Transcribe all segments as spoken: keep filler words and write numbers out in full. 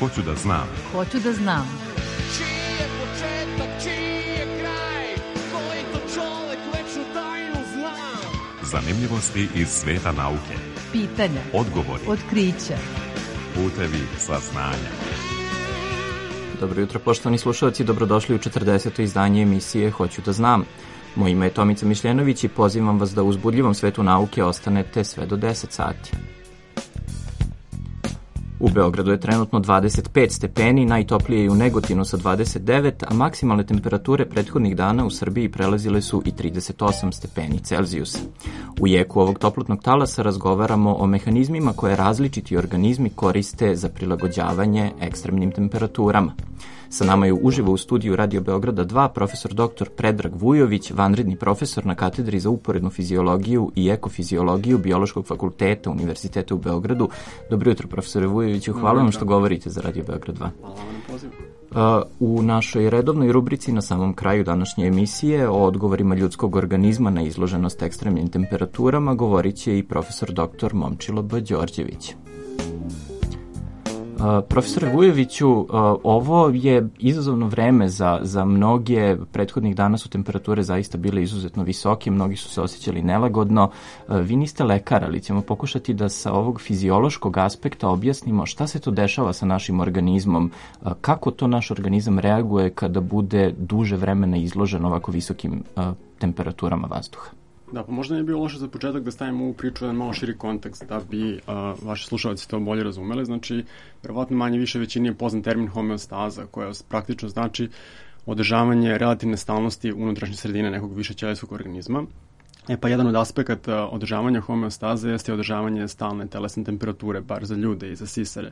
Hoću da znam. Hoću da znam. Čiji je početak, čiji je kraj, koji to čovek večnu tajnu zna. Zanimljivosti iz sveta nauke. Pitanja, odgovori, otkrića, putevi saznanja. Dobro jutro, poštovani slušalci, dobrodošli u četrdeseto izdanje emisije Hoću da znam. Moje ime je Tomica Mišljenović i pozivam vas da u uzbudljivom svetu nauke ostanete sve do deset sati. U Beogradu je trenutno dvadeset pet stepeni, najtoplije je u Negotinu sa dvadeset devet, a maksimalne temperature prethodnih dana u Srbiji prelazile su i trideset osam stepeni Celzijusa. U jeku ovog toplotnog talasa razgovaramo o mehanizmima koje različiti organizmi koriste za prilagođavanje ekstremnim temperaturama. Sa nama je uživo u studiju Radio Beograda dva profesor doktor Predrag Vujović, vanredni profesor na katedri za uporednu fiziologiju i ekofiziologiju Biološkog fakulteta Univerziteta u Beogradu. Dobro jutro, profesore Vujoviću, hvala vam što govorite za Radio Beograd dva. Hvala vam na pozivu. U našoj redovnoj rubrici na samom kraju današnje emisije o odgovorima ljudskog organizma na izloženost ekstremnim temperaturama govorit će i profesor doktor Momčilo B. Đorđević. Uh, profesore Vujoviću, uh, ovo je izazovno vreme za, za mnoge. Prethodnih dana su temperature zaista bile izuzetno visoke, mnogi su se osjećali nelagodno. Uh, vi niste lekar, ali ćemo pokušati da sa ovog fiziološkog aspekta objasnimo šta se to dešava sa našim organizmom, uh, kako to naš organizam reaguje kada bude duže vremena izložen ovako visokim uh, temperaturama vazduha. Da, pa možda ne bi bilo loše za početak da stavimo ovu priču na malo širi kontekst, da bi uh, vaši slušalci to bolje razumeli. Znači, verovatno manje više većini je poznat termin homeostaza, koja praktično znači održavanje relativne stalnosti unutrašnje sredine nekog višećelijskog organizma. E pa jedan od aspekata održavanja homeostaze jeste održavanje stalne telesne temperature, bar za ljude i za sisare.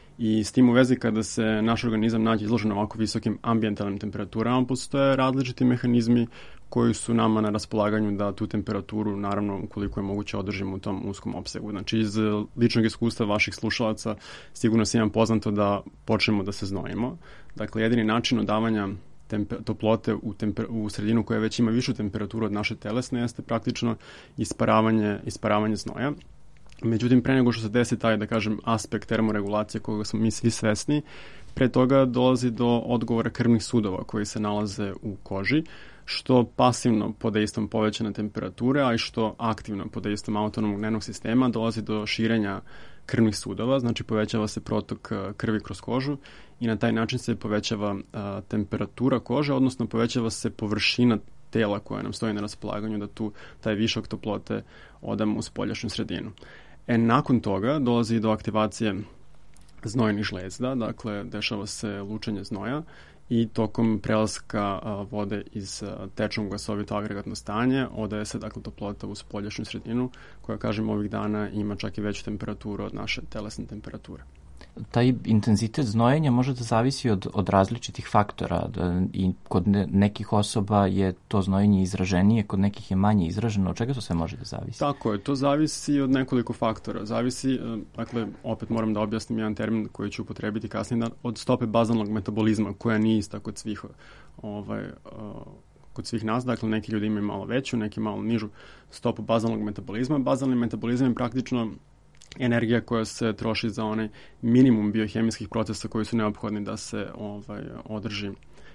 I s tim u vezi kada se naš organizam nađe izložen ovako visokim ambijentalnim temperaturama, postoje različiti mehanizmi koji su nama na raspolaganju da tu temperaturu, naravno, ukoliko je moguće, održimo u tom uskom opsegu. Znači, iz ličnog iskustva vaših slušalaca sigurno se imam poznato da počnemo da se znojimo. Dakle, jedini način odavanja temper- toplote u, temper- u sredinu koja već ima višu temperaturu od naše telesne jeste praktično isparavanje, isparavanje znoja. Međutim, pre nego što se desi taj, da kažem, aspekt termoregulacije koga smo mi svi svesni, pre toga dolazi do odgovora krvnih sudova koji se nalaze u koži, što pasivno pod dejstvom povećane temperature, a i što aktivno pod dejstvom autonomnog nervnog sistema dolazi do širenja krvnih sudova, znači povećava se protok krvi kroz kožu i na taj način se povećava a, temperatura kože, odnosno povećava se površina tela koja nam stoji na raspolaganju da tu taj višak toplote odamo u spoljašnju sredinu. E, nakon toga dolazi do aktivacije znojnih žlezda, dakle dešava se lučenje znoja i tokom prelaska a, vode iz a, tečnog u gasovito agregatno stanje odaje se dakle toplota u spoljašnju sredinu koja, kažem, ovih dana ima čak i veću temperaturu od naše telesne temperature. Taj intenzitet znojenja može da zavisi od, od različitih faktora da, i kod ne, nekih osoba je to znojenje izraženije, kod nekih je manje izraženo. Od čega to sve može da zavisi? Tako je, to zavisi od nekoliko faktora. Zavisi, dakle, opet moram da objasnim jedan termin koji ću upotrebiti kasnije, od stope bazalnog metabolizma, koja nije ista kod svih, ovaj, kod svih nas. Dakle, neki ljudi imaju malo veću, neki malo nižu stopu bazalnog metabolizma. Bazalni metabolizam je praktično energija koja se troši za onaj minimum biohemijskih procesa koji su neophodni da se ovaj, održi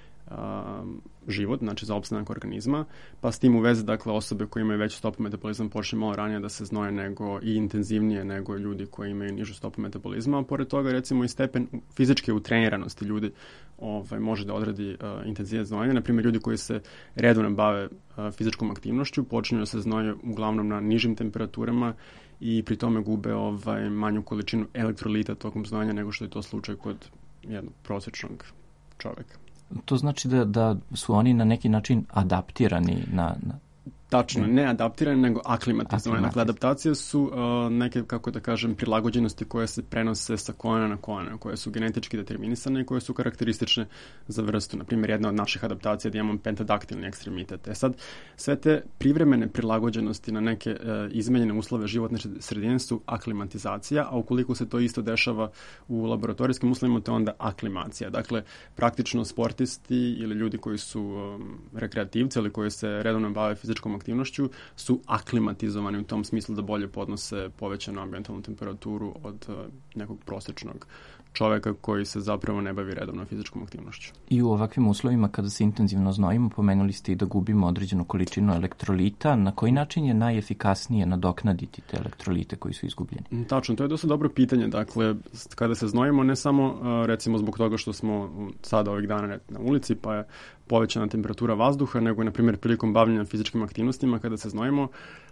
a, život, znači za opstanak organizma, pa s tim u vezi, dakle, osobe koje imaju veću stopu metabolizma počne malo ranije da se znoje nego i intenzivnije nego ljudi koji imaju nižu stopu metabolizma, a pored toga, recimo, i stepen fizičke utreniranosti ljudi ovaj, može da odredi uh, intenzitet znojenja. Naprimjer, ljudi koji se redovno bave uh, fizičkom aktivnošću počinju da se znoje uglavnom na nižim temperaturama i pri tome gube ovaj, manju količinu elektrolita tokom znojenja nego što je to slučaj kod jednog prosječnog čoveka. To znači da, da su oni na neki način adaptirani na... na... Tačno, ne adaptirane, nego aklimatizovane. Dakle, adaptacije su uh, neke, kako da kažem, prilagođenosti koje se prenose sa koljena na koljena, koje su genetički determinisane i koje su karakteristične za vrstu. Naprimjer, jedna od naših adaptacija je da imamo pentadaktilni ekstremitet. E sad, sve te privremene prilagođenosti na neke uh, izmenjene uslove životne sredine su aklimatizacija, a ukoliko se to isto dešava u laboratorijskim uslovima, to je onda aklimacija. Dakle, praktično sportisti ili ljudi koji su um, rekreativci ili koji se redovno bave fizičkom aktivnošću su aklimatizovani u tom smislu da bolje podnose povećanu ambijentalnu temperaturu od uh, nekog prosječnog čoveka koji se zapravo ne bavi redovno fizičkom aktivnošću. I u ovakvim uslovima kada se intenzivno znojimo, pomenuli ste i da gubimo određenu količinu elektrolita. Na koji način je najefikasnije nadoknaditi te elektrolite koji su izgubljeni? Tačno, to je dosta dobro pitanje. Dakle, kada se znojimo, ne samo recimo zbog toga što smo sada ovih dana na ulici, pa je povećana temperatura vazduha, nego na primjer prilikom bavljenja fizičkim aktivnostima, kada se znojimo,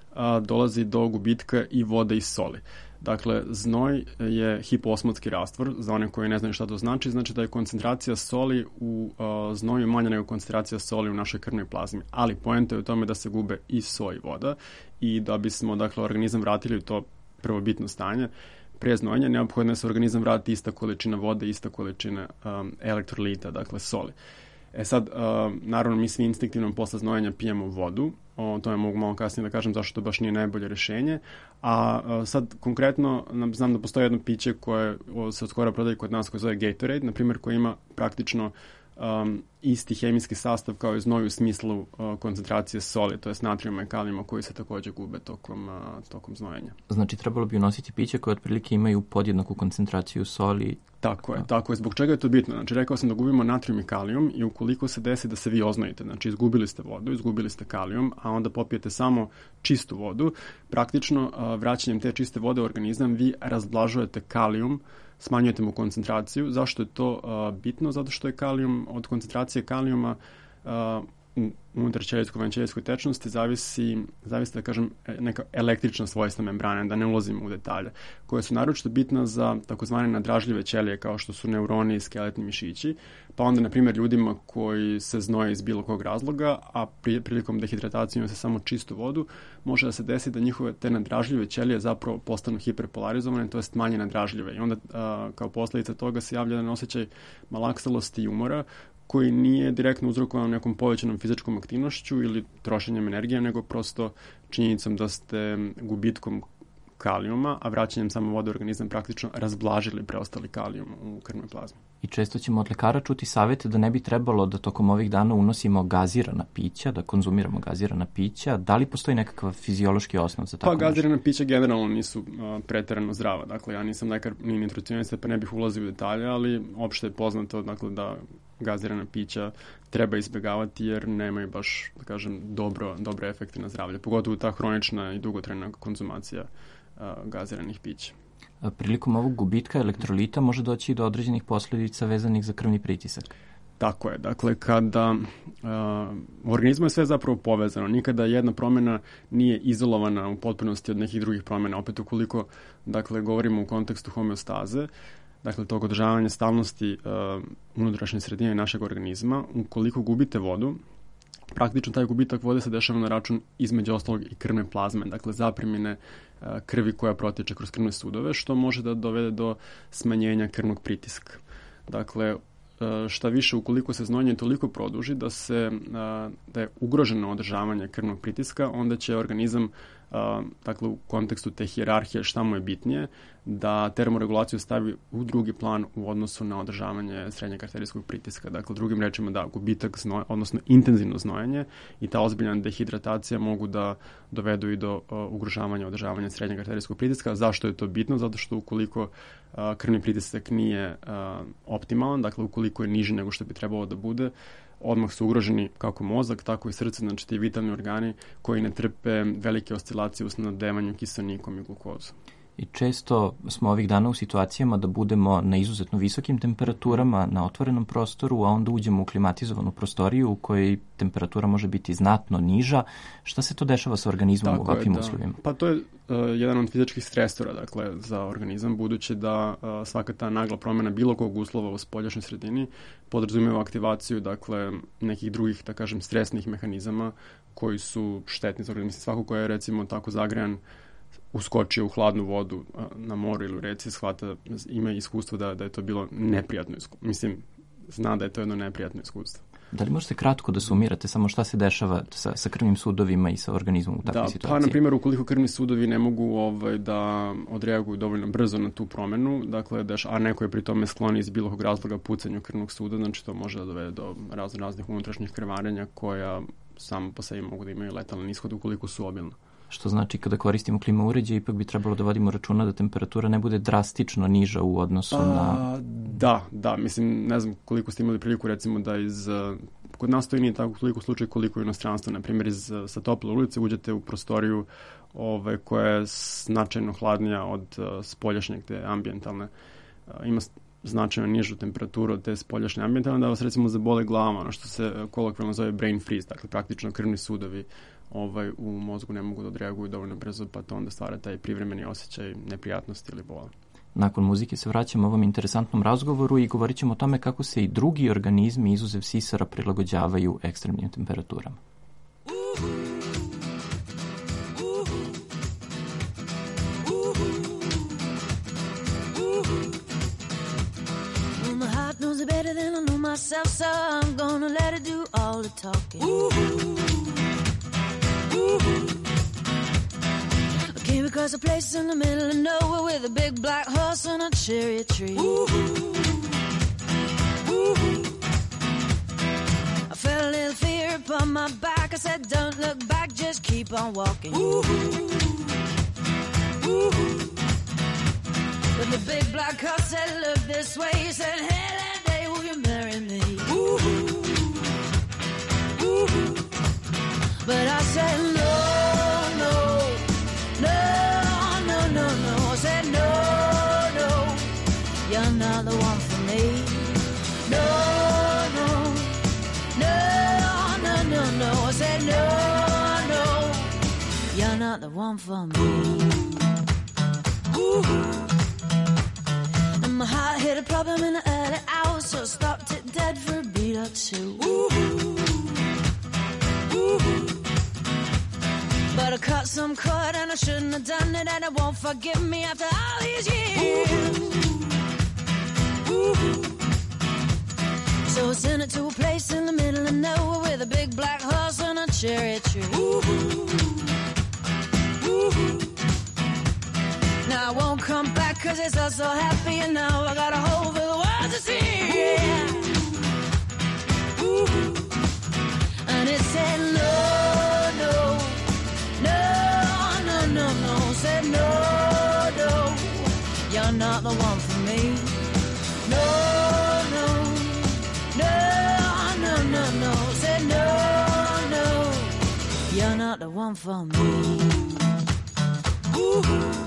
dolazi do gubitka i vode i soli. Dakle, znoj je hipoosmotski rastvor, za one koji ne znaju šta to znači, znači da je koncentracija soli u uh, znoju manja nego koncentracija soli u našoj krvnoj plazmi, ali poenta je u tome da se gube i so i voda i da bismo, dakle, organizam vratili u to prvobitno stanje, pre znojenja neophodno je da se organizam vrati ista količina vode, ista količina um, elektrolita, dakle soli. E sad, uh, naravno, mi svi instinktivno posle znojenja pijemo vodu, o tome mogu malo kasnije da kažem zašto to baš nije najbolje rešenje, a uh, sad konkretno znam da postoji jedno piće koje se od skora prodaje kod nas koje zove Gatorade, na primjer, koje ima praktično um, isti hemijski sastav kao i znoj u smislu uh, koncentracije soli, to je natrijuma i kalijuma koji se takođe gube tokom, uh, tokom znojenja. Znači, trebalo bi unositi piće koje otprilike imaju podjednaku koncentraciju soli. Tako je, tako je. Zbog čega je to bitno? Znači, rekao sam da gubimo natrijum i kalijum i ukoliko se desi da se vi oznojite, znači izgubili ste vodu, izgubili ste kalijum, a onda popijete samo čistu vodu, praktično uh, vraćanjem te čiste vode u organizam vi razblažujete kalijum, smanjujete mu koncentraciju. Zašto je to uh, bitno? Zato što je kalijum, od koncentracije kalijuma uh, unutar ćelijsko-vanćelijskoj tečnosti zavisi, zavisi, da kažem, neka električna svojstva membrane, da ne ulazimo u detalje, koje su naročito bitna za takozvane nadražljive ćelije, kao što su neuroni i skeletni mišići, pa onda, na primjer, ljudima koji se znoje iz bilo kog razloga, a pri, prilikom dehidratacije se samo čistu vodu, može da se desi da njihove te nadražljive ćelije zapravo postanu hiperpolarizovane, to jest manje nadražljive. I onda, a, kao posljedica toga se javlja jedan osjećaj malaksalosti i umora, koji nije direktno uzrokovan nekom povećanom fizičkom aktivnošću ili trošenjem energije, nego prosto činjenicom da ste gubitkom kalijuma, a vraćanjem samo vode u organizam praktično razblažili preostali kalijum u krvnoj plazmi. I često ćemo od lekara čuti savjete da ne bi trebalo da tokom ovih dana unosimo gazirana pića, da konzumiramo gazirana pića. Da li postoji nekakav fiziološki osnov za tako Pa gazirana pića generalno nisu uh, preterano zdrava. Dakle, ja nisam lekar ni nutricionista, pa ne bih ulazio u detalje, ali opšte je poznato, dakle, da gazirana pića treba izbjegavati jer nemaju baš, da kažem, dobro, dobre efekte na zdravlje. Pogotovo ta hronična i dugotrajna konzumacija uh, gaziranih pića. Prilikom ovog gubitka elektrolita može doći do određenih posljedica vezanih za krvni pritisak. Tako je. Dakle, kada uh, u organizmu je sve zapravo povezano. Nikada jedna promjena nije izolovana u potpunosti od nekih drugih promjena. Opet ukoliko, dakle, govorimo u kontekstu homeostaze, dakle, tog održavanja stalnosti uh, unutrašnje sredine našeg organizma, ukoliko gubite vodu, praktično taj gubitak vode se dešava na račun između ostalog i krvne plazme, dakle zaprimine uh, krvi koja protiče kroz krvne sudove, što može da dovede do smanjenja krvnog pritiska. Dakle, uh, šta više, ukoliko se znojanje toliko produži da se uh, da je ugroženo održavanje krvnog pritiska, onda će organizam, uh, dakle u kontekstu te hijerarhije šta mu je bitnije, da termoregulaciju stavi u drugi plan u odnosu na održavanje srednjeg arterijskog pritiska. Dakle, drugim rečima da gubitak znoja, odnosno intenzivno znojanje i ta ozbiljna dehidratacija mogu da dovedu i do uh, ugrožavanja održavanja srednjeg arterijskog pritiska. Zašto je to bitno? Zato što ukoliko uh, krvni pritisak nije uh, optimalan, dakle ukoliko je niži nego što bi trebalo da bude, odmah su ugroženi kako mozak, tako i srce, znači ti vitalni organi koji ne trpe velike oscilacije u snabdevanju kiselnikom i glukozom. I često smo ovih dana u situacijama da budemo na izuzetno visokim temperaturama na otvorenom prostoru, a onda uđemo u klimatizovanu prostoriju u kojoj temperatura može biti znatno niža. Šta se to dešava sa organizmom Tako u ovakvim je, da. uslovima? Pa to je uh, jedan od fizičkih stresora, dakle, za organizam, budući da uh, svaka ta nagla promjena bilo kog uslova u spoljašnjoj sredini podrazumijeva aktivaciju, dakle, nekih drugih, da kažem, stresnih mehanizama koji su štetni za organizam. Svako ko je, recimo, tako zagrejan, uskočio u hladnu vodu na moru ili u reci, shvata, ima iskustvo da, da je to bilo neprijatno iskustvo. Mislim, zna da je to jedno neprijatno iskustvo. Da li možete kratko da sumirate samo šta se dešava sa, sa krvnim sudovima i sa organizmom u takvoj da, situaciji? Pa, na primjer, ukoliko krvni sudovi ne mogu ovaj, da odreaguju dovoljno brzo na tu promenu, dakle, deš, a neko je pri tome skloni iz bilo kog razloga pucanju krvnog suda, znači to može da dovede do razno raznih unutrašnjih krvarenja koja samo po sebi mogu da imaju letalan ishod ukoliko su obilna. što znači kada koristimo klima uređaj, ipak bi trebalo da vodimo računa da temperatura ne bude drastično niža u odnosu pa, na... Da, da, mislim, ne znam koliko ste imali priliku, recimo da iz... Kod nas to i nije tako koliko slučaj koliko u inostranstvu, na primjer iz, sa tople ulice uđete u prostoriju ove, koja je značajno hladnija od uh, spoljašnjeg, te ambijentalne, uh, ima značajno nižu temperaturu od te spoljašnje ambijentalne, da vas recimo zabole glava, ono što se kolokvijalno zove brain freeze, dakle praktično krvni sudovi ovaj, u mozgu ne mogu da odreaguju dovoljno brzo, pa to onda stvara taj privremeni osjećaj neprijatnosti ili bola. Nakon muzike se vraćamo ovom interesantnom razgovoru i govorit ćemo o tome kako se i drugi organizmi izuzev sisara prilagođavaju ekstremnim temperaturama. Better than I know myself, so I'm gonna let it do all the talking. Ooh, ooh. I came across a place in the middle of nowhere with a big black horse and a cherry tree. Ooh, ooh. I felt a little fear upon my back. I said, don't look back, just keep on walking. Ooh, ooh. But the big black horse said, look this way. He said, hey, will you marry me? Ooh, ooh. But I said no, no, no, no, no, no. I said no, no, you're not the one for me. No, no, no, no, no, no. I said no, no, you're not the one for me. Ooh. My heart hit a problem in the early hours, so I stopped it dead for a beat or two. Ooh, ooh. But I cut some cord and I shouldn't have done it, and it won't forgive me after all these years. Ooh. So I sent it to a place in the middle of nowhere with a big black horse and a cherry tree. Ooh. Ooh. Now I won't come back cause it's all so happy, and now I got a hole for the world to see. Yeah. Ooh. And it said no, no, no, no, no, no. Said no, no, you're not the one for me. No, no, no, no, no, no. Said no, no, you're not the one for me. Ooh.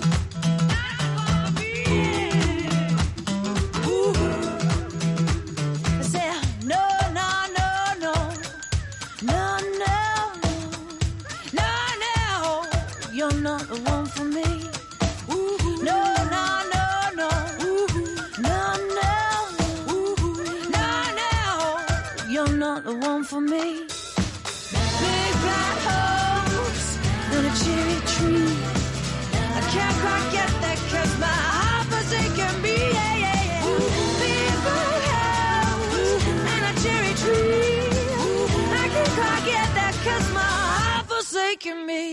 For me, big black horse and a cherry tree. I can't quite get that cause my heart forsaken me. Yeah, yeah, yeah. Big black horse and a cherry tree. I can't quite get that cause my heart forsaken me.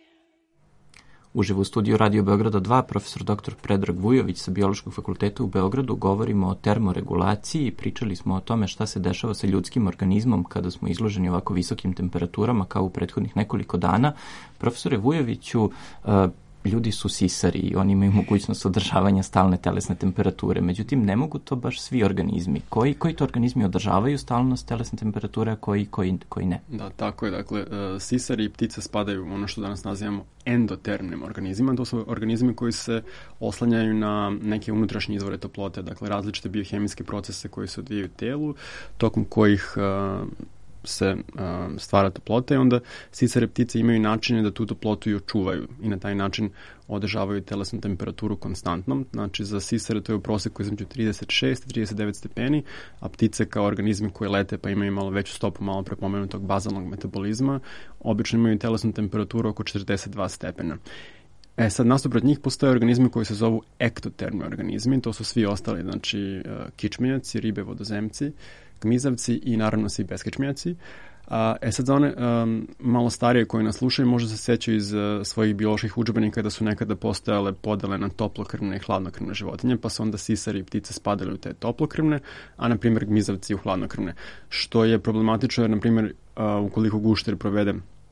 Uživo u studiju Radio Beograda dva, profesor doktor Predrag Vujović sa Biološkog fakulteta u Beogradu, govorimo o termoregulaciji i pričali smo o tome šta se dešava sa ljudskim organizmom kada smo izloženi ovako visokim temperaturama kao u prethodnih nekoliko dana. Profesore Vujoviću, ljudi su sisari i oni imaju mogućnost održavanja stalne telesne temperature, međutim ne mogu to baš svi organizmi. Koji, koji to organizmi održavaju stalnost telesne temperature, a koji, koji, koji ne? Da, tako je. Dakle, uh, sisari i ptice spadaju u ono što danas nazivamo endotermnim organizmima. To su organizmi koji se oslanjaju na neke unutrašnje izvore toplote, dakle različite biohemijske procese koji se odvijaju u telu, tokom kojih uh, se uh, stvara toplota, i onda sisare ptice imaju načine da tu toplotu i očuvaju i na taj način održavaju telesnu temperaturu konstantnom. Znači za sisare to je u proseku između trideset šest i trideset devet stepeni, a ptice kao organizmi koji lete pa imaju malo veću stopu malo prepomenutog bazalnog metabolizma obično imaju telesnu temperaturu oko četrdeset dva stepena. E sad, nasuprot njih postoje organizmi koji se zovu ektotermni organizmi, to su svi ostali, znači kičmenjaci, ribe, vodozemci, gmizavci i naravno svi beskičmenjaci. E sad, za one um, malo starije koji nas slušaju možda se sećaju iz uh, svojih bioloških udžbenika da su nekada postojale podele na toplokrvne i hladnokrvne životinje, pa su onda sisari i ptice spadali u te toplokrvne, a na primjer gmizavci u hladnokrvne. Što je problematično jer, na primjer, uh, ukoliko gušter provede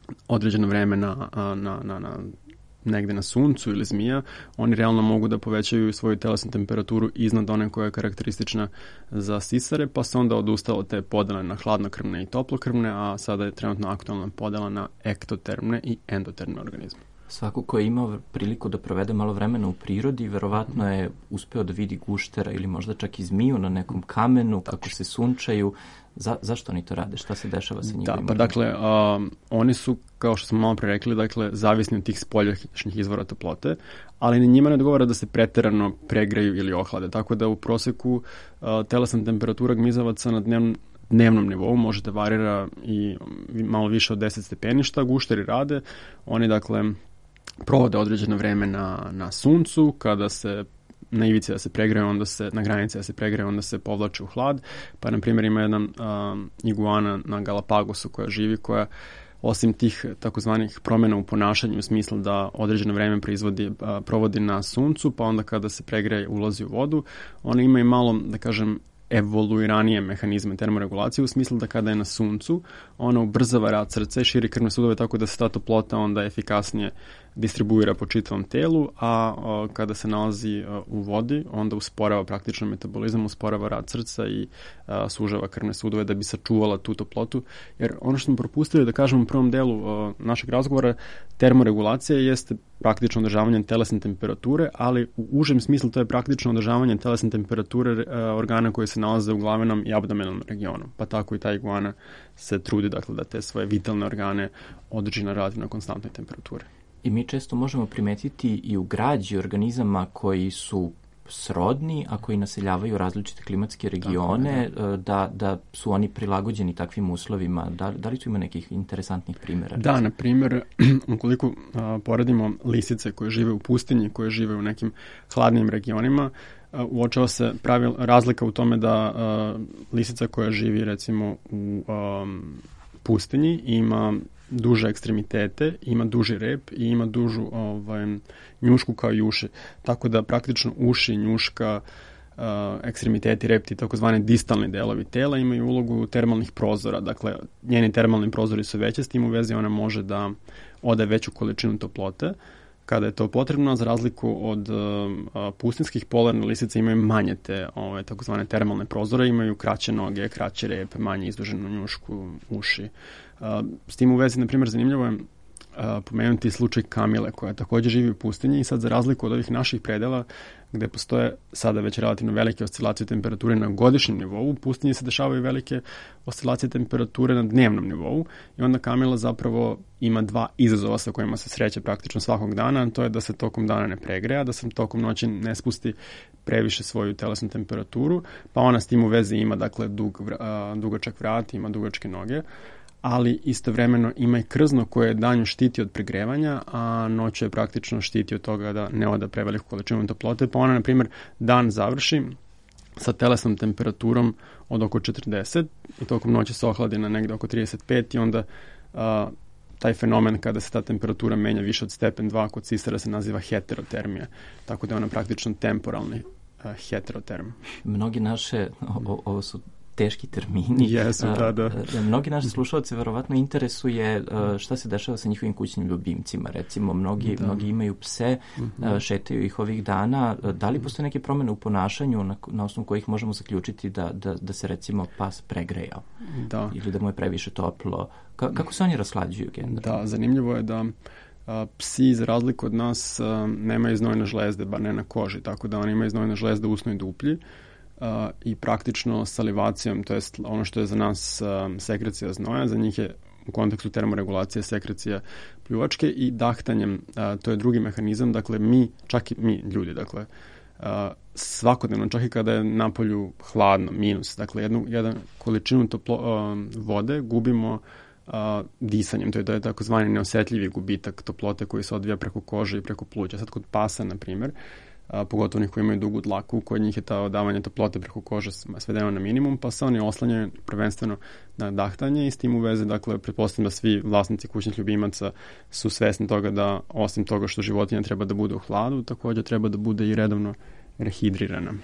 određeno vreme na, na, na, na negde na suncu ili zmija, oni realno mogu da povećaju svoju telesnu temperaturu iznad one koja je karakteristična za sisare, pa se onda odustalo te podele na hladnokrvne i toplokrvne, a sada je trenutno aktualna podela na ektotermne i endotermne organizme. Svako ko je imao priliku da provede malo vremena u prirodi, verovatno je uspeo da vidi guštera ili možda čak i zmiju na nekom kamenu, kako se sunčaju. Za, zašto oni to rade? Šta se dešava sa njihovim? Da, pa dakle, um, oni su, kao što smo malo pre rekli, dakle, zavisni od tih spoljašnjih izvora toplote, ali na njima ne odgovara da se preterano pregreju ili ohlade. Tako da u proseku uh, telesna temperatura gmizavaca na dnevnom dnevnom nivou može da varira i malo više od deset stepeni, šta gušteri rade. Oni, dakle, provode određeno vreme na, na suncu, kada se na ivici da se pregreje, onda se, na granici da se pregreje, onda se povlače u hlad. Pa, na primjer, ima jedna um, iguana na Galapagosu koja živi, koja osim tih takozvanih promjena u ponašanju u smislu da određeno vreme proizvodi, a, provodi na suncu, pa onda kada se pregreje ulazi u vodu, ona ima i malo, da kažem, evoluiranije mehanizme termoregulacije u smislu da kada je na suncu, ona ubrzava rad srca i širi krvne sudove tako da se ta toplota onda efikasnije distribuira po čitavom telu, a o, kada se nalazi o, u vodi, onda usporava praktično metabolizam, usporava rad srca i a, sužava krvne sudove da bi sačuvala tu toplotu. Jer ono što smo propustili da kažemo u prvom delu o, našeg razgovora, termoregulacija jeste praktično održavanje telesne temperature, ali u užem smislu to je praktično održavanje telesne temperature a, organa koji se nalaze u glavenom i abdomenalnom regionu. Pa tako i ta iguana se trudi, dakle, da te svoje vitalne organe održi na relativno konstantnoj temperaturi. I mi često možemo primetiti i u građi organizama koji su srodni, a koji naseljavaju različite klimatske regione, da. da, da su oni prilagođeni takvim uslovima. Da, da li tu ima nekih interesantnih primjera? Da, na primjer, ukoliko a, poredimo lisice koje žive u pustinji, koje žive u nekim hladnim regionima, a, uočava se pravi razlika u tome da a, lisica koja živi recimo u a, pustinji ima duže ekstremitete, ima duži rep i ima dužu ovaj, njušku kao i uši. Tako da praktično uši, njuška, uh, ekstremiteti, repti, takozvani distalni delovi tela imaju ulogu termalnih prozora. Dakle, njeni termalni prozori su veće, s tim u vezi ona može da ode veću količinu toplote kada je to potrebno, za razliku od uh, pustinskih polarne lisice imaju manje te ove, takozvane termalne prozore, imaju kraće noge, kraće rep, manje izduženu njušku, uši. Uh, s tim u vezi, na primjer, zanimljivo je uh, pomenuti slučaj kamile, koja također živi u pustinji i sad za razliku od ovih naših predela, gde postoje sada već relativno velike oscilacije temperature na godišnjem nivou, u pustinji se dešavaju velike oscilacije temperature na dnevnom nivou i onda kamila zapravo ima dva izazova sa kojima se sreće praktično svakog dana, to je da se tokom dana ne pregreja, da se tokom noći ne spusti previše svoju telesnu temperaturu, pa ona s tim u vezi ima, dakle, dug, uh, dugačak vrat, ima dugačke noge, ali istovremeno ima i krzno koje danju štiti od pregrevanja, a noću je praktično štiti od toga da ne oda preveliku količinu toplote, pa ona, na primjer, dan završi sa telesnom temperaturom od oko četrdeset i tokom noći se ohladi na negde oko trideset pet i onda a, taj fenomen kada se ta temperatura menja više od stepen dva kod sisara se naziva heterotermija, tako da je ona praktično temporalni a, heteroterm. Mnogi naše, o, ovo su teški termini. Jesu, da, da. Mnogi naši slušalci verovatno interesuje šta se dešava sa njihovim kućnim ljubimcima. Recimo, mnogi, da. mnogi imaju pse, uh-huh. šetaju ih ovih dana. Da li postoje neke promjene u ponašanju na, na osnovu kojih možemo zaključiti da, da, da se, recimo, pas pregrejao? Da. Ili da mu je previše toplo? Ka, kako se oni raslađuju generalno? Da, zanimljivo je da a, psi, za razliku od nas, a, nemaju znojne žlezde, bar ne na koži, tako da oni imaju znojne žlezde u usnoj duplji. Uh, i praktično salivacijom, to jest ono što je za nas uh, sekrecija znoja, za njih je u kontekstu termoregulacije sekrecija pljuvačke i dahtanjem, uh, to je drugi mehanizam, dakle mi, čak i mi ljudi, dakle uh, svakodnevno, čak i kada je napolju hladno, minus, dakle jednu, jedan količinu toplo, uh, vode gubimo uh, disanjem, to je, to je takozvani neosjetljivi gubitak toplote koji se odvija preko kože i preko pluća. Sad kod pasa, na primjer, A, pogotovo onih koji imaju dugu dlaku, kod njih je ta odavanje toplote preko kože svedeno na minimum, pa se oni oslanjaju prvenstveno na dahtanje i s tim u vezi, dakle, pretpostavljam da svi vlasnici kućnih ljubimaca su svesni toga da osim toga što životinja treba da bude u hladu, također treba da bude i redovno rehidrirana.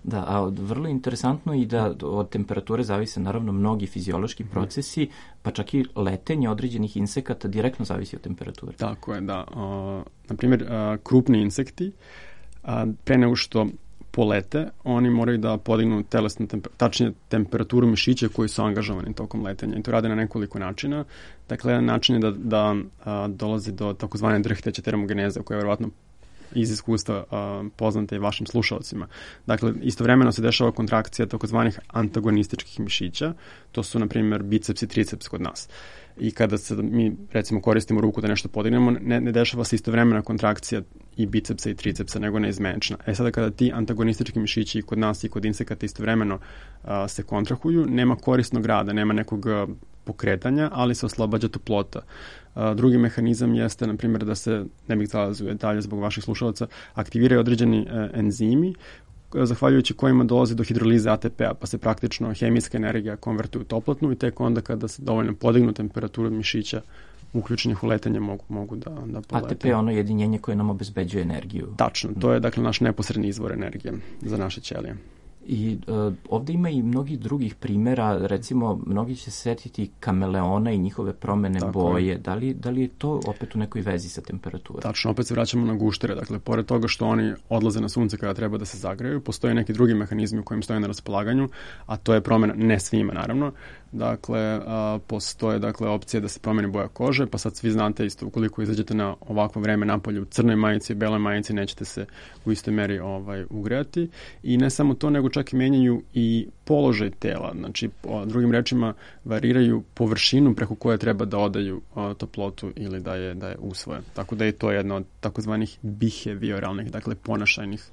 Da, a vrlo interesantno i da od temperature zavise naravno mnogi fiziološki procesi, pa čak i letenje određenih insekata direktno zavisi od temperature. Tako je, da. Uh, naprimjer, uh, krupni insekti, uh, pre nego što polete, oni moraju da podignu telesnu, temper, tačnije temperaturu mišića koji su angažovani tokom letenja. I to rade na nekoliko načina. Dakle, jedan način je da, da a, dolazi do takozvane drhteće termogeneze, koja je verovatno iz iskustva a, poznata i vašim slušalcima. Dakle, istovremeno se dešava kontrakcija takozvanih antagonističkih mišića. To su, na primjer, biceps i triceps kod nas. I kada se mi, recimo, koristimo ruku da nešto podignemo, ne, ne dešava se istovremena kontrakcija i bicepsa i tricepsa, nego neizmenična. E sada kada ti antagonistički mišići i kod nas i kod insekata istovremeno a, se kontrahuju, nema korisnog rada, nema nekog pokretanja, ali se oslobađa toplota. A, drugi mehanizam jeste, na primjer, da se, ne bih zalazio u detalje zbog vaših slušalaca, aktiviraju određeni e, enzimi zahvaljujući kojima dolazi do hidrolize A T P-a, pa se praktično hemijska energija konvertuje u toplotnu i tek onda kada se dovoljno podignu temperaturu mišića uključenih u letenje mogu, mogu da, da polete. A T P je ono jedinjenje koje nam obezbeđuje energiju. Tačno, to je dakle naš neposredni izvor energije za naše ćelije. I uh, ovde ima i mnogih drugih primjera, recimo mnogi će se setiti kameleona i njihove promene Tako boje. Je. Da li, da li je to opet u nekoj vezi sa temperaturom? Tačno, opet se vraćamo na guštere. Dakle, pored toga što oni odlaze na sunce kada treba da se zagreju, postoje neki drugi mehanizmi u kojim stoje na raspolaganju, a to je promena, ne svima naravno. Dakle, a, postoje dakle opcije da se promeni boja kože, pa sad svi znate isto, ukoliko izađete na ovakvo vreme napolje u crnoj majici i beloj majici, nećete se u istoj meri ovaj, ugrejati. I ne samo to, nego čak i menjaju i položaj tela. Znači, o, drugim rečima, variraju površinu preko koje treba da odaju o, toplotu ili da je, da je usvoje. Tako da je to jedno od takozvanih behavioralnih, dakle ponašajnih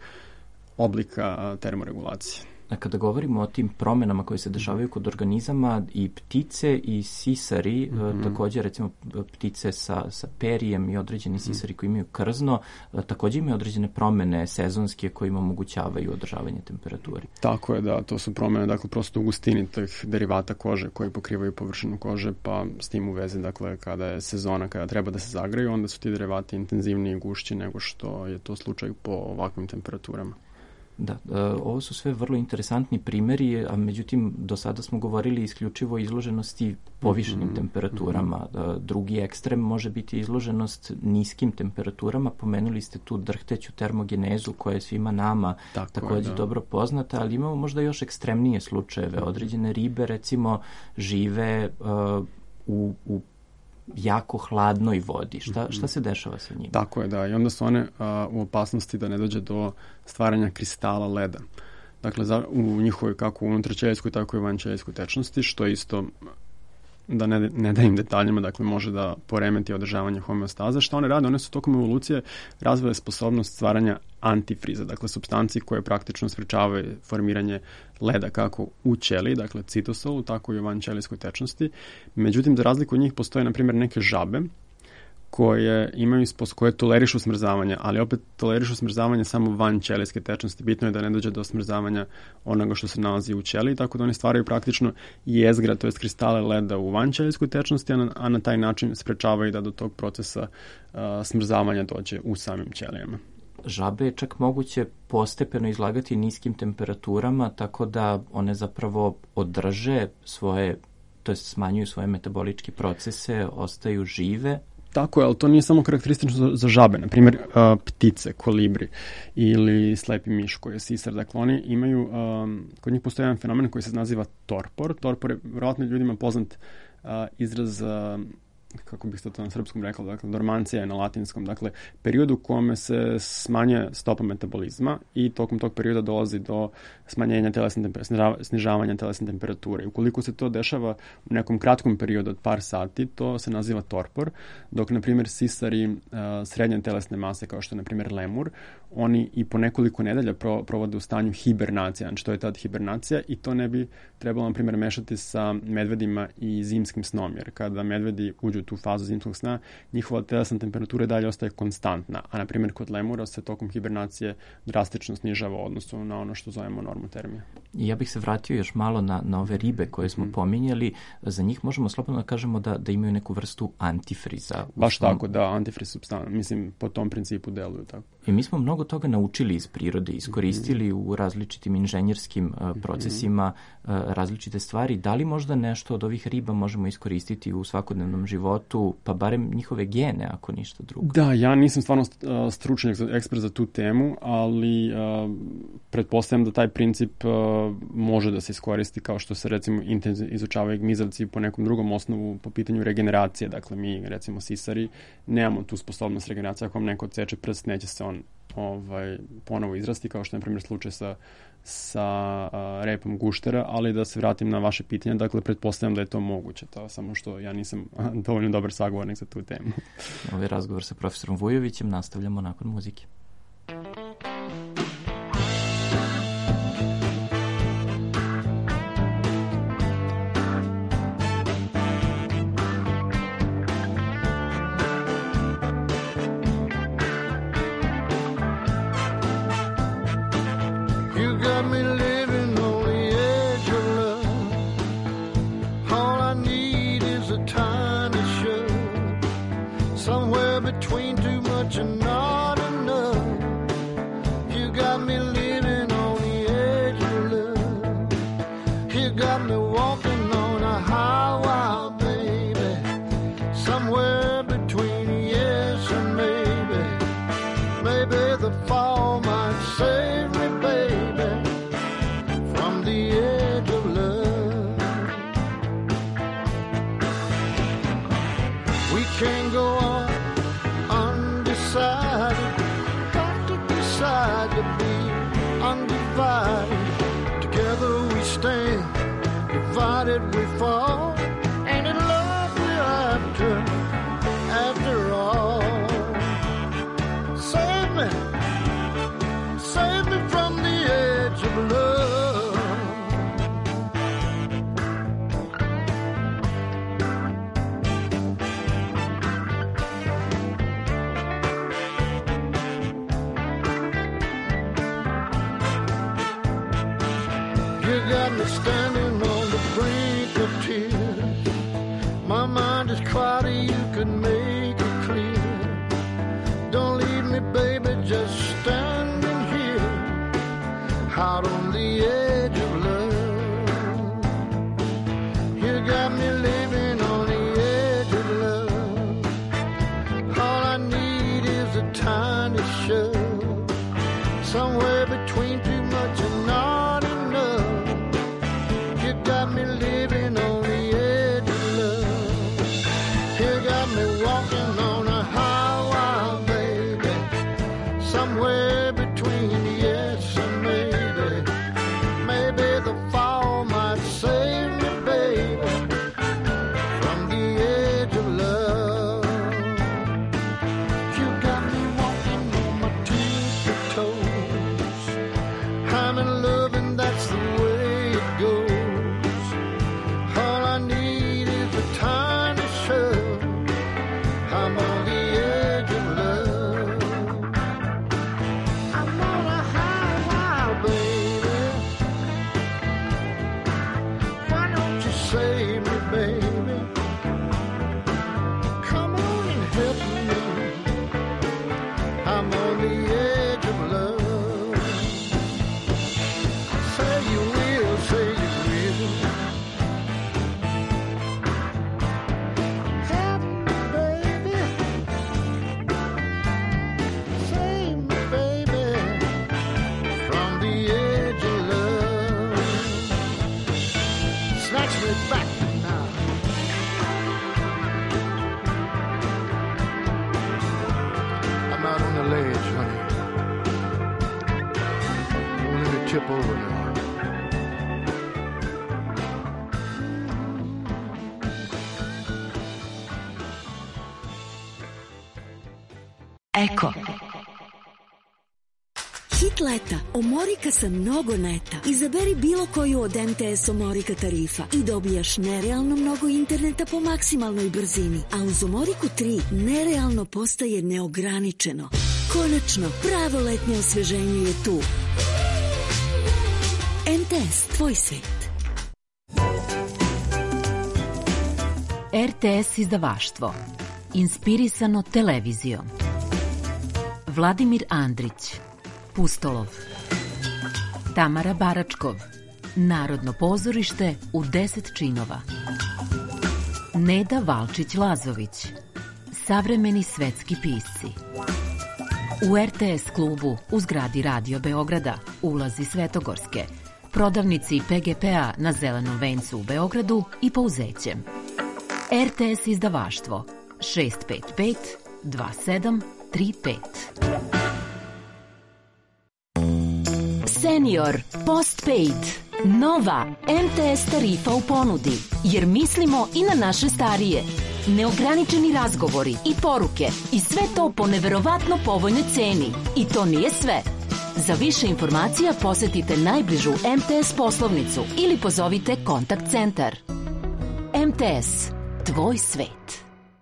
oblika a, termoregulacije. A kada govorimo o tim promenama koje se dešavaju kod organizama, i ptice i sisari, mm-hmm. takođe recimo ptice sa, sa perijem i određeni sisari koji imaju krzno, takođe imaju određene promene sezonske koje im omogućavaju održavanje temperature. Tako je, da, to su promene, dakle, prosto u gustini tih derivata kože koji pokrivaju površinu kože, pa s tim u vezi, dakle, kada je sezona, kada treba da se zagreju, onda su ti derivati intenzivniji i gušći nego što je to slučaj po ovakvim temperaturama. Da, ovo su sve vrlo interesantni primjeri, a međutim do sada smo govorili isključivo o izloženosti povišenim mm-hmm. temperaturama. Drugi ekstrem može biti izloženost niskim temperaturama. Pomenuli ste tu drhteću termogenezu koja je svima nama Tako takođe je, dobro poznata, ali imamo možda još ekstremnije slučajeve. Određene ribe recimo žive uh, u, u jako hladnoj vodi. Šta, šta se dešava sa njima? Tako je, da. I onda su one a, u opasnosti da ne dođe do stvaranja kristala leda. Dakle, za, u njihovoj kako unutraćelijskoj, tako i vanćelijskoj tečnosti, što isto, da ne, ne dajem detaljima, dakle, može da poremeti održavanje homeostaze. Šta one rade? One su tokom evolucije razvile sposobnost stvaranja antifriza, dakle, supstanci koje praktično sprečavaju formiranje leda kako u ćeliji, dakle, citosolu, tako i u vanćelijskoj tečnosti. Međutim, za razliku od njih postoje, na primjer, neke žabe koje imaju koje tolerišu smrzavanje, ali opet tolerišu smrzavanje samo van ćelijske tečnosti. Bitno je da ne dođe do smrzavanja onoga što se nalazi u ćeliji, tako da oni stvaraju praktično jezgra, to jest kristale leda u van ćelijskoj tečnosti, a na, a na taj način sprečavaju da do tog procesa uh, smrzavanja dođe u samim ćelijama. Žabe je čak moguće postepeno izlagati niskim temperaturama, tako da one zapravo održe svoje, to jest smanjuju svoje metaboličke procese, ostaju žive. Tako je, ali to nije samo karakteristično za, za žabe. Naprimjer, uh, ptice, kolibri ili slepi miš koji je sisar. Dakle, oni imaju, um, kod njih postoji jedan fenomen koji se naziva torpor. Torpor je vjerojatno ljudima poznat uh, izraz, uh, kako bih to na srpskom rekao, dakle, dormancija je na latinskom. Dakle, period u kome se smanje stopa metabolizma i tokom tog perioda dolazi do smanjenja telesne temperature, snižavanja telesne temperature. Ukoliko se to dešava u nekom kratkom periodu od par sati, to se naziva torpor, dok, na primjer, sisari uh, srednje telesne mase, kao što je, na primjer, lemur, oni i po nekoliko nedelja pro, provode u stanju hibernacija. Znači, to je tad hibernacija i to ne bi trebalo, na primjer, mešati sa medvedima i zimskim snom, jer kada medvedi uđu u tu fazu zimskog sna, njihova telesna temperatura dalje ostaje konstantna, a, na primjer, kod lemura se tokom hibernacije drastično snižava u odnosu na ono što zovemo normotermija. Ja bih se vratio još malo na, na ove ribe koje smo mm. pominjali. Za njih možemo slobodno da kažemo da, da imaju neku vrstu antifriza. Baš svom... tako, da, antifriz supstanca. Mislim, po tom principu deluju tako. I mi smo mnogo mnogo toga naučili iz prirode, iskoristili u različitim inženjerskim uh, procesima uh, različite stvari. Da li možda nešto od ovih riba možemo iskoristiti u svakodnevnom životu, pa barem njihove gene, ako ništa drugo? Da, ja nisam stvarno uh, stručnjak, ekspert za tu temu, ali uh, pretpostavljam da taj princip uh, može da se iskoristi kao što se recimo intenzivno izučavaju gmizavci po nekom drugom osnovu po pitanju regeneracije. Dakle, mi recimo sisari nemamo tu sposobnost regeneracije. Ako vam neko odseče prst, neće se on ovaj, ponovo izrasti, kao što je na primjer slučaj sa, sa a, repom guštera, ali da se vratim na vaše pitanje, dakle, pretpostavljam da je to moguće, to, samo što ja nisam a, dovoljno dobar sagovornik za tu temu. Ovaj razgovor sa profesorom Vujovićem nastavljamo nakon muzike. Eko. Hit leta. Omorika sa mnogo neta. Izaberi bilo koju od M T S Omorika tarifa i dobijaš nerealno mnogo interneta po maksimalnoj brzini. A uz Omoriku tri nerealno postaje neograničeno. Konačno, pravo letnje osveženje je tu. M T S, tvoj svet. R T S izdavaštvo. Inspirisano televizijom. Vladimir Andrić, Pustolov. Tamara Baračkov. Narodno pozorište u deset činova. Neda Valčić-Lazović. Savremeni svetski pisci. U er te es klubu u zgradi Radio Beograda, ulazi Svetogorske, prodavnici pe ge pe-a na Zelenom vencu u Beogradu i Pouzećem. er te es izdavaštvo šest pet pet dva sedam tri pet. Senior Postpaid. Nova em te es tarifa u ponudi, jer mislimo i na naše starije. Neograničeni razgovori i poruke i sve to po neverovatno povoljnoj ceni. I to nije sve. Za više informacija posetite najbližu em te es poslovnicu ili pozovite kontakt centar. em te es. Tvoj svet.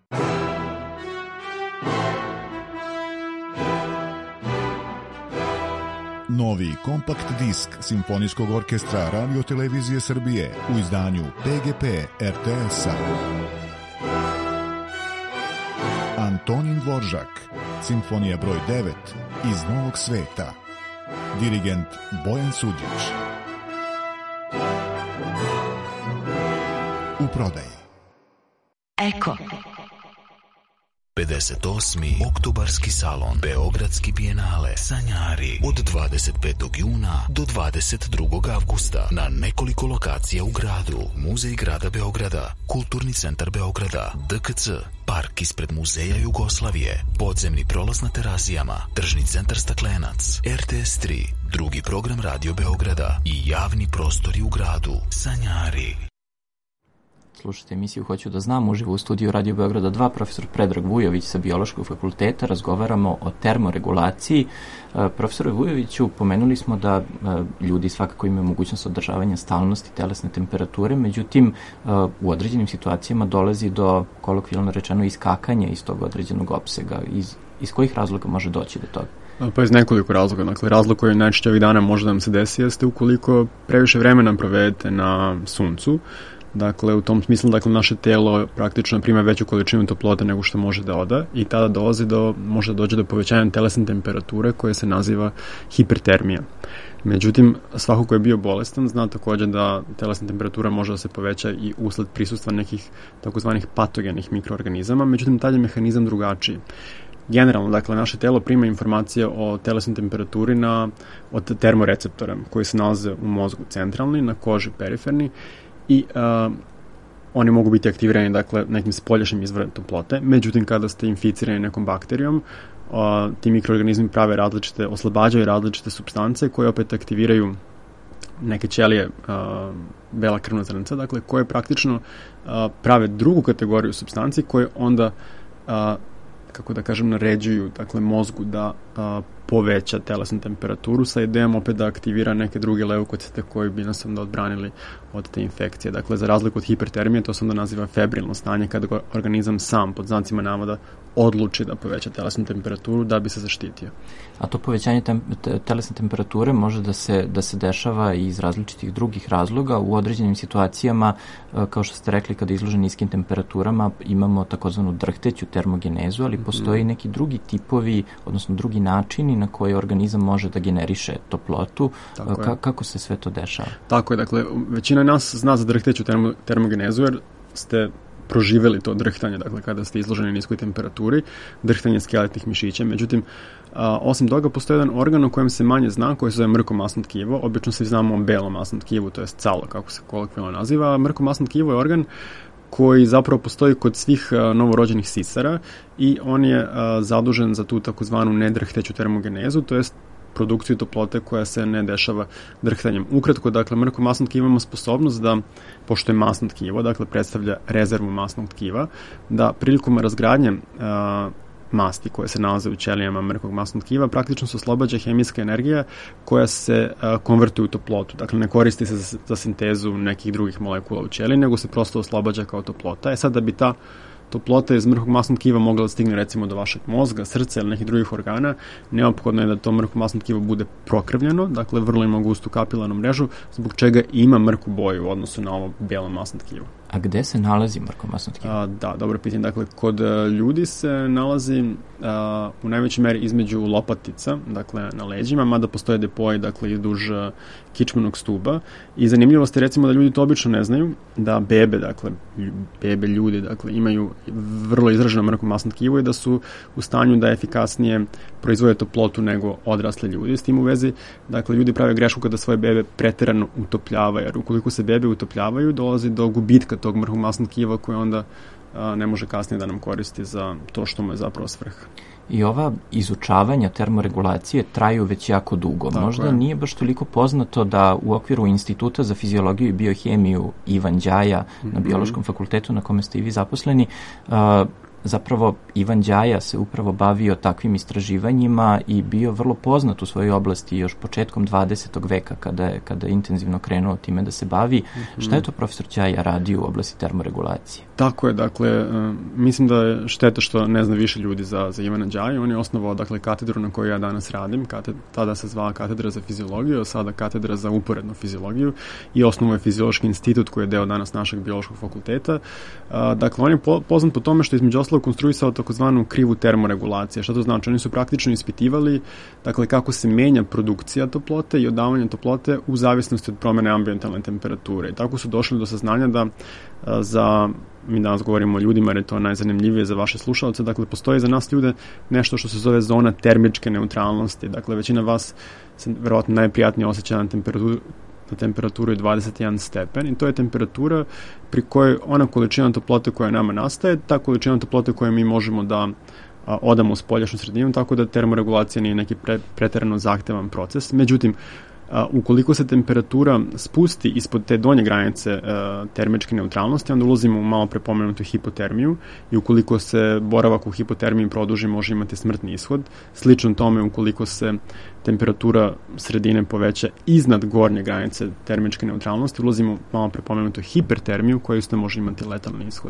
Novi kompakt disk Simfonijskog orkestra Radio Televizije Srbije u izdanju pe ge pe er te es-a. Antonin Dvoržak, Simfonija broj devet, Iz Novog sveta. Dirigent Bojan Suđić. U prodaji. Eko. pedeset osmi Oktobarski salon Beogradski bijenale Sanjari od dvadeset petog juna do dvadeset drugog avgusta na nekoliko lokacija u gradu. Muzej grada Beograda, Kulturni centar Beograda, de ka ce, park ispred Muzeja Jugoslavije, podzemni prolaz na Terazijama, tržni centar Staklenac, er te es tri, drugi program Radio Beograda i javni prostori u gradu. Sanjari. Slušajte emisiju Hoću da znam, uživo u studiju Radio Beograda dva, profesor Predrag Vujović sa Biološkog fakulteta. Razgovaramo o termoregulaciji. Profesore Vujoviću, pomenuli smo da ljudi svakako imaju mogućnost održavanja stalnosti telesne temperature, međutim u određenim situacijama dolazi do, kolokvijalno rečeno, iskakanja iz tog određenog opsega. Iz, iz kojih razloga može doći do toga? Pa iz nekoliko razloga. Dakle, razlog koji najčešće ovih dana može da vam se desi jeste ukoliko previše vremena provedete na suncu. Dakle, u tom smislu, dakle, naše telo praktično prima veću količinu toplote nego što može da oda i tada dolazi do, može da dođe do povećanja telesne temperature koje se naziva hipertermija. Međutim, svako ko je bio bolestan zna takođe da telesna temperatura može da se poveća i usled prisustva nekih takozvanih patogenih mikroorganizama, međutim, taj je mehanizam drugačiji. Generalno, dakle, naše telo prima informacije o telesnoj temperaturi na, od termoreceptora koji se nalaze u mozgu centralni, na koži periferni, i uh, oni mogu biti aktivirani, dakle, nekim spoljašnjim izvorom toplote. Međutim, kada ste inficirani nekom bakterijom, uh, ti mikroorganizmi prave različite, oslobađaju različite supstance koje opet aktiviraju neke ćelije uh, bela krvna zrnca, dakle, koje praktično uh, prave drugu kategoriju supstanci koje onda, uh, kako da kažem, naređuju, dakle, mozgu da uh, poveća telesnu temperaturu sa idejom opet da aktivira neke druge leukocite koji bi nas onda odbranili od te infekcije. Dakle, za razliku od hipertermije, to se onda naziva febrilno stanje, kada organizam sam, pod znacima navoda, odluči da poveća telesnu temperaturu da bi se zaštitio. A to povećanje tem te telesne temperature može da se, da se dešava i iz različitih drugih razloga. U određenim situacijama, kao što ste rekli, kada je izložen niskim temperaturama, imamo takozvanu drhteću termogenezu, ali postoji mm-hmm. neki drugi tipovi, odnosno drugi načini na koji organizam može da generiše toplotu. Ka kako se sve to dešava? Tako je, dakle, većina nas zna za drhteću termo termogenezu, jer ste proživeli to drhtanje, dakle, kada ste izloženi niskoj temperaturi, drhtanje skeletnih mišića. Međutim, a, osim toga, postoji jedan organ o kojem se manje zna, koji se zove mrkomasno tkivo. Obično se znamo o belom masnom tkivu, to je calo, kako se kolokvijalno naziva. Mrkomasno tkivo je organ koji zapravo postoji kod svih a, novorođenih sisara i on je a, zadužen za tu takozvanu nedrhteću termogenezu, to jest produkciju toplote koja se ne dešava drhtanjem. Ukratko, dakle, mrkomasno tkivo ima sposobnost da, pošto je masno tkivo, dakle, predstavlja rezervu masnog tkiva, da prilikom razgradnje a, masti koje se nalaze u ćelijama mrkog masnog tkiva, praktično se oslobađa hemijska energija koja se a, konvertuje u toplotu. Dakle, ne koristi se za, za sintezu nekih drugih molekula u ćeliji, nego se prosto oslobađa kao toplota. E sad, da bi ta toplota iz mrkog masnog tkiva mogla da stigne, recimo, do vašeg mozga, srca ili nekih drugih organa, neophodno je da to mrko masno tkivo bude prokrvljeno, dakle, vrlo ima gustu kapilarnu mrežu, zbog čega ima mrku boju u odnosu na ovo bijelo masno tkivo. A gde se nalazi mrkomasno tkivo? A, da, dobro pitanje. Dakle, kod a, ljudi se nalazi a, u najvećoj meri između lopatica, dakle na leđima, mada postoje depoji, dakle, i duž a, kičmenog stuba. I zanimljivost je, recimo, da ljudi to obično ne znaju, da bebe, dakle, bebe ljudi, dakle, imaju vrlo izraženo mrkomasno tkivo i da su u stanju da efikasnije proizvode toplotu nego odrasli ljudi. S tim u vezi, dakle, ljudi prave grešku kada svoje bebe preterano utopljavaju, jer ukoliko se bebe utopljavaju, dolazi do gubitka tog mrkomasnog tkiva koje onda a, ne može kasnije da nam koristi za to što mu je zapravo svrha. I ova izučavanja termoregulacije traju već jako dugo. Tako Možda je. Nije baš toliko poznato da u okviru Instituta za fiziologiju i biohemiju Ivan Đaja mm-hmm. na Biološkom fakultetu na kome ste i vi zaposleni, a, zapravo Ivan Đaja se upravo bavio takvim istraživanjima i bio vrlo poznat u svojoj oblasti još početkom dvadesetog veka kada je, kada je intenzivno krenuo time da se bavi. Mm-hmm. Šta je to profesor Đaja radio u oblasti termoregulacije? Tako je, dakle, uh, mislim da je šteta što ne zna više ljudi za, za Ivana Đaju. On je osnovao, dakle, katedru na kojoj ja danas radim. Kated, tada se zvala katedra za fiziologiju, a sada katedra za uporednu fiziologiju i osnovao je Fiziološki institut koji je deo danas našeg biološkog fakulteta. Uh, dakle, on je po, poznat po tome što između ostalog konstruisao takozvanu krivu termoregulacije. Šta to znači? Oni su praktično ispitivali, dakle, kako se menja produkcija toplote i odavanje toplote u zavisnosti od promene ambientalne temperature. I tako su došli do saznanja da a, za, mi danas govorimo o ljudima, jer je to najzanimljivije za vaše slušalce, dakle, postoji za nas ljude nešto što se zove zona termičke neutralnosti. Dakle, većina vas se verovatno najprijatnije osjeća na temperaturu na temperaturu je dvadeset jedan stepen i to je temperatura pri kojoj ona količina toplote koja nama nastaje, ta količina toplote koju mi možemo da a, odamo u spoljašnju sredinu, tako da termoregulacija nije neki pre, preterano zahtevan proces. Međutim, a, ukoliko se temperatura spusti ispod te donje granice a, termičke neutralnosti, onda ulazimo u malo prepomenutu hipotermiju i ukoliko se boravak u hipotermiji produži, može imati smrtni ishod. Slično tome, ukoliko se temperatura sredine poveća iznad gornje granice termičke neutralnosti, ulazimo u malo prepomenutu hipertermiju koja isto može imati letalni ishod.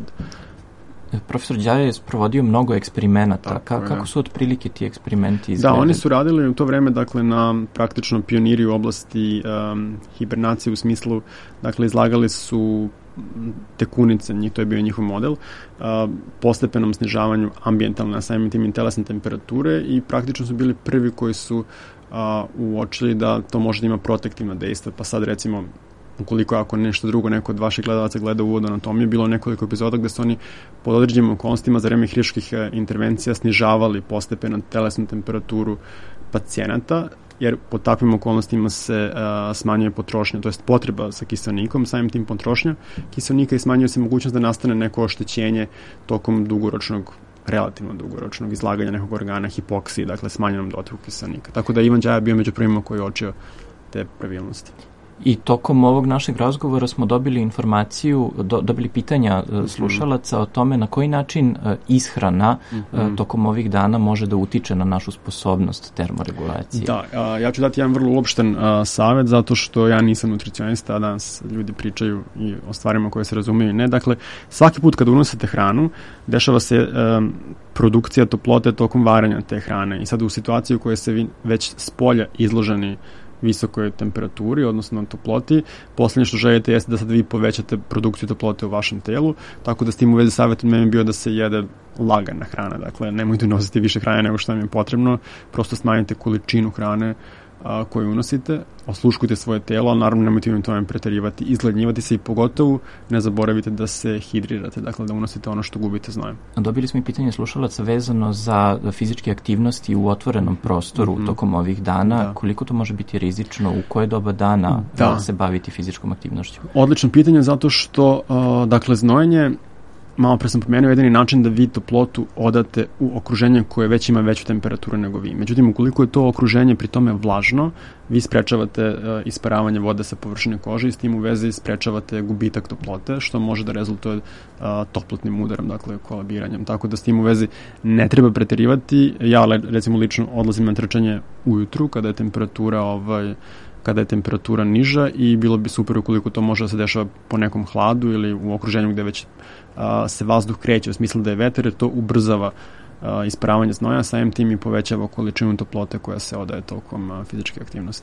Profesor Đaja je sprovodio mnogo eksperimenata. Ka, kako su otprilike ti eksperimenti izgledali? Da, oni su radili u to vreme, dakle, na praktično pioniri u oblasti um, hibernacije u smislu, dakle, izlagali su tekunice, njih, to je bio njihov model, uh, postepenom snižavanju ambijentalne, a samim tim i telesne temperature i praktično su bili prvi koji su uh, uočili da to može da ima protektivna dejstva, pa sad recimo ukoliko ako nešto drugo neko od vaših gledalaca gleda uvod anatomije, bilo nekoliko epizoda gde su oni pod određenim okolnostima za vreme hirurških intervencija snižavali postepeno telesnu temperaturu pacijenata, jer pod takvim okolnostima se uh, smanjuje potrošnja, to jest potreba sa kiseonikom, samim tim potrošnja kiseonika i smanjuje se mogućnost da nastane neko oštećenje tokom dugoročnog, relativno dugoročnog izlaganja nekog organa hipoksiji, dakle smanjenom dotoku kiseonika. Tako da Ivan Đaja bio među prvima koji je uočio te pravilnosti. I tokom ovog našeg razgovora smo dobili informaciju, do, dobili pitanja uh, slušalaca o tome na koji način uh, ishrana uh, tokom ovih dana može da utiče na našu sposobnost termoregulacije. Da, a, ja ću dati jedan vrlo uopšten a, savjet, zato što ja nisam nutricionista, a danas ljudi pričaju i o stvarima koje se razumiju. Ne, dakle, svaki put kada unosite hranu, dešava se a, produkcija toplote tokom varanja te hrane. I sad u situaciji u kojoj se vi već s polja izloženi visokoj temperaturi, odnosno toploti, poslednje što želite jeste da sad vi povećate produkciju toplote u vašem telu, tako da s tim u vezi savjet od mene bio da se jede lagana hrana, dakle nemojte nositi više hrane nego što vam je potrebno, prosto smanjite količinu hrane a, koju unosite, osluškujte svoje telo, ali naravno nemojte im tome preterivati, izgladnjivati se i pogotovo ne zaboravite da se hidrirate, dakle da unosite ono što gubite znojem. Dobili smo i pitanje slušalaca vezano za fizičke aktivnosti u otvorenom prostoru mm-hmm. tokom ovih dana. Da. Koliko to može biti rizično? U koje doba dana da. se baviti fizičkom aktivnošću? Odlično pitanje, zato što uh, dakle znojenje, malo pre sam pomenuo, jedini način da vi toplotu odate u okruženje koje već ima veću temperaturu nego vi. Međutim, ukoliko je to okruženje pri tome vlažno, vi sprečavate uh, isparavanje vode sa površine kože i s tim u vezi sprečavate gubitak toplote, što može da rezultuje uh, toplotnim udarom, dakle kolabiranjem. Tako da s tim u vezi ne treba preterivati. Ja recimo lično odlazim na trčanje ujutru kada je temperatura ovaj kada je temperatura niža i bilo bi super ukoliko to može da se dešava po nekom hladu ili u okruženju gde već a, se vazduh kreće u smislu da je vetar, jer to ubrzava a, isparavanje znoja, samim tim i povećava količinu toplote koja se odaje tokom a, fizičke aktivnosti.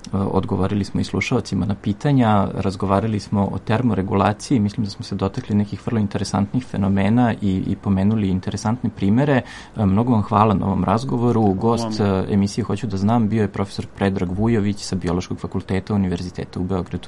odgovorili smo i slušalcima na pitanja, razgovarali smo o termoregulaciji, mislim da smo se dotakli nekih vrlo interesantnih fenomena i, i pomenuli interesantne primere. Mnogo vam hvala na ovom razgovoru. Gost hvala. Emisije Hoću da znam bio je profesor Predrag Vujović sa Biološkog fakulteta Univerziteta u Beogradu.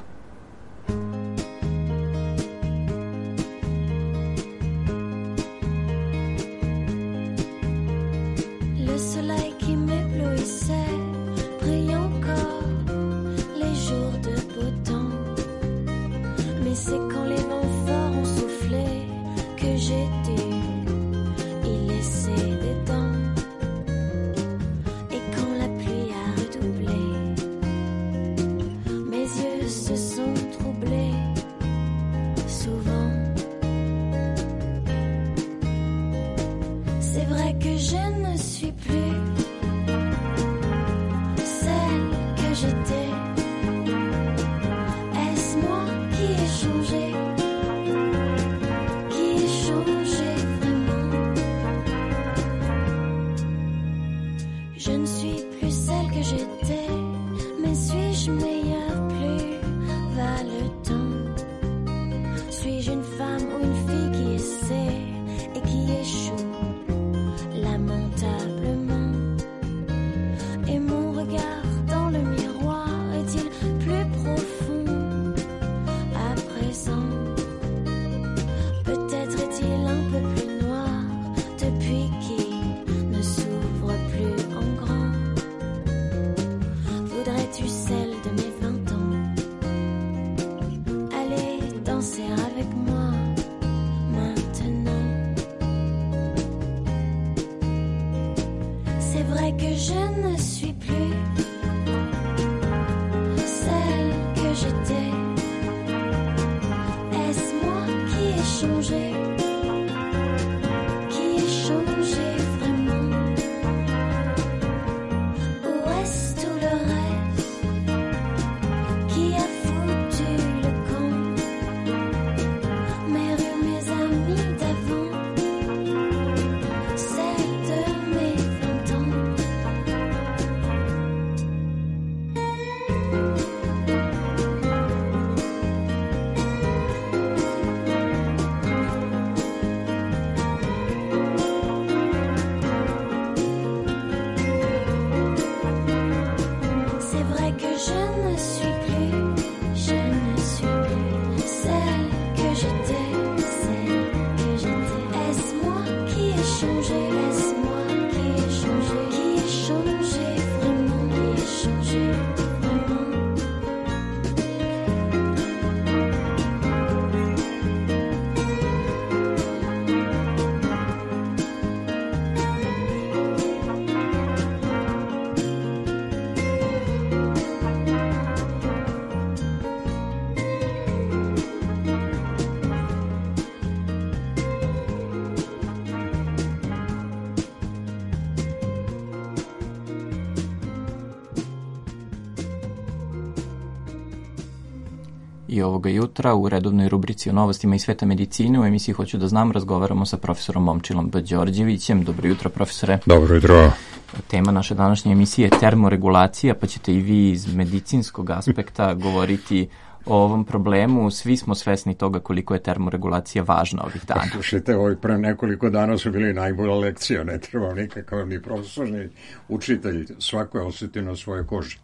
I ovoga jutra u redovnoj rubrici o novostima iz sveta medicine u emisiji Hoću da znam razgovaramo sa profesorom Momčilom B. Đorđevićem. Dobro jutro, profesore. Dobro jutro. Tema naše današnje emisije je termoregulacija, pa ćete i vi iz medicinskog aspekta govoriti o ovom problemu. Svi smo svesni toga koliko je termoregulacija važna ovih dana. Slušajte, ovih pre nekoliko dana su bili najbolja lekcija, ne treba nikakav ni profesor, ni učitelj, svako je osjetio na svojoj koži.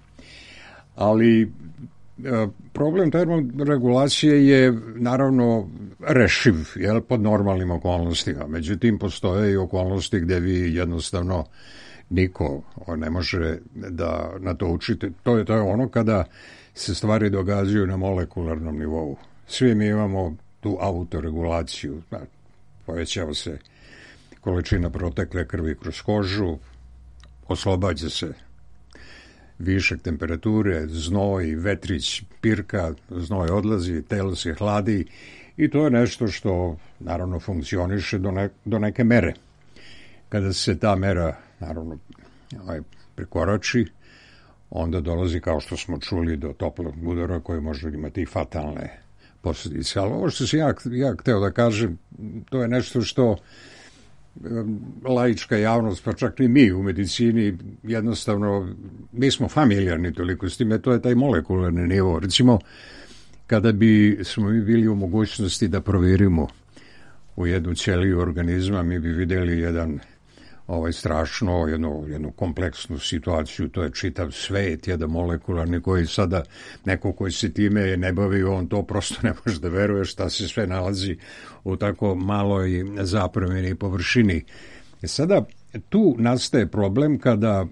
Ali problem termoregulacije je naravno rešiv, jel, pod normalnim okolnostima. Međutim, postoje i okolnosti gde vi jednostavno niko ne može da na to učite. To je, to je ono kada se stvari događaju na molekularnom nivou. Svi mi imamo tu autoregulaciju. Povećava se količina protekle krvi kroz kožu, oslobađa se višak temperature, znoj, vetrić, pirka, znoj odlazi, telo se hladi i to je nešto što naravno funkcioniše do, ne, do neke mere. Kada se ta mera naravno ovaj, prekorači, onda dolazi, kao što smo čuli, do toplog udara koji može imati fatalne posljedice. Ali ovo što sam ja, ja hteo da kažem, to je nešto što laička javnost, pa čak i mi u medicini, jednostavno, mi smo familijarni toliko s time, to je taj molekularni nivo. Recimo, kada bi smo mi bili u mogućnosti da provjerimo u jednu ćeliju organizma, mi bi vidjeli jedan ovaj strašno, jednu, jednu kompleksnu situaciju, to je čitav svet, jedan molekularni koji sada, neko koji se time ne bavi, on to prosto ne može da veruje šta se sve nalazi u tako maloj zapremini površini. I sada tu nastaje problem kada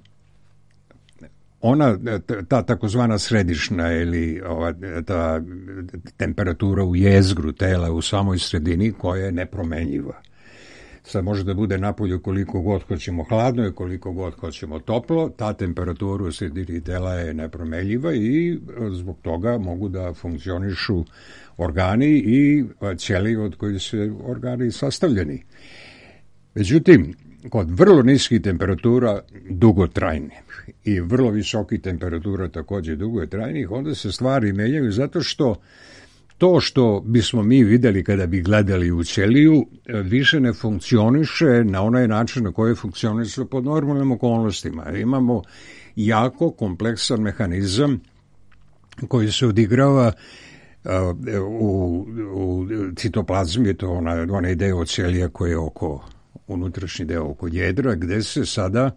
ona, ta takozvana središna ili ova, ta temperatura u jezgru tela u samoj sredini koja je nepromenjiva. Sad može da bude napolju koliko god hoćemo hladno i koliko god hoćemo toplo, ta temperatura u sredini tela je nepromenljiva i zbog toga mogu da funkcionišu organi i ćelije od kojih se organi sastavljeni. Međutim, kod vrlo niskih temperatura dugotrajnih i vrlo visokih temperatura također dugotrajnih, onda se stvari menjaju zato što to što bismo mi vidjeli kada bi gledali u ćeliju više ne funkcioniše na onaj način na koji funkcioniše pod normalnim okolnostima. Imamo jako kompleksan mehanizam koji se odigrava u, u citoplazmi, to je onaj, onaj deo ćelija koji je oko unutrašnji deo oko jedra, gde se sada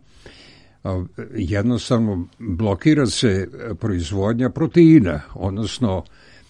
jednostavno blokira se proizvodnja proteina, odnosno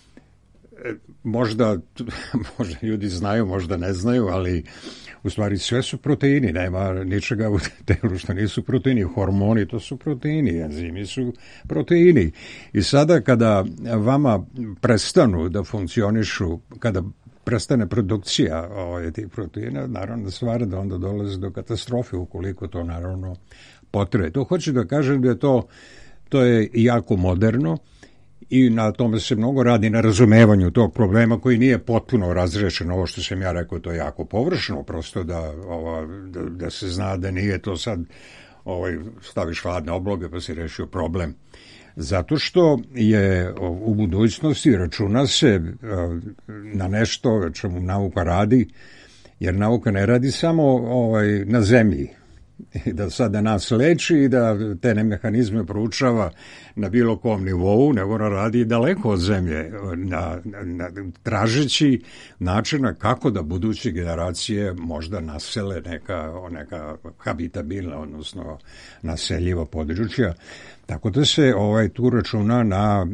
možda, možda ljudi znaju, možda ne znaju, ali u stvari sve su proteini, nema ničega u telu što nisu proteini, hormoni to su proteini, enzimi su proteini. I sada kada vama prestanu da funkcionišu, kada prestane produkcija ovaj, tih proteina, naravno stvar da onda dolazi do katastrofe ukoliko to naravno potrebe. To hoću da kažem da je to, to je jako moderno i na tome se mnogo radi, na razumevanju tog problema koji nije potpuno razrešen. Ovo što sam ja rekao, to je jako površno, prosto da, ova, da, da se zna da nije to sad ovaj, staviš hladne obloge pa si rešio problem. Zato što je u budućnosti računa se na nešto čemu nauka radi, jer nauka ne radi samo ovaj, na zemlji, da sada nas leči i da te mehanizme proučava na bilo kom nivou, nego ona radi daleko od zemlje, na, na, tražeći načina kako da buduće generacije možda nasele neka, neka habitabilna, odnosno naseljiva područja. Tako da se ovaj, tu računa na,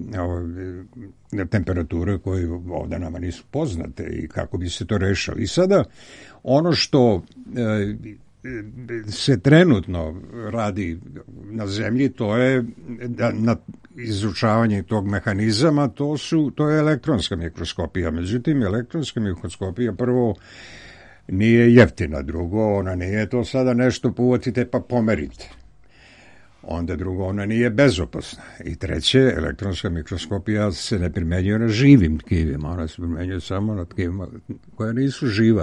na temperature koje ovdje nama nisu poznate i kako bi se to rešilo. I sada ono što e, se trenutno radi na zemlji, to je da na izučavanje tog mehanizama, to su to je elektronska mikroskopija. Međutim, elektronska mikroskopija prvo nije jeftina, drugo, ona nije to sada nešto povatite pa pomerite. Onda drugo, ona nije bezopasna. I treće, elektronska mikroskopija se ne primenjuje na živim tkivima, ona se primenjuje samo na tkivima koja nisu živa.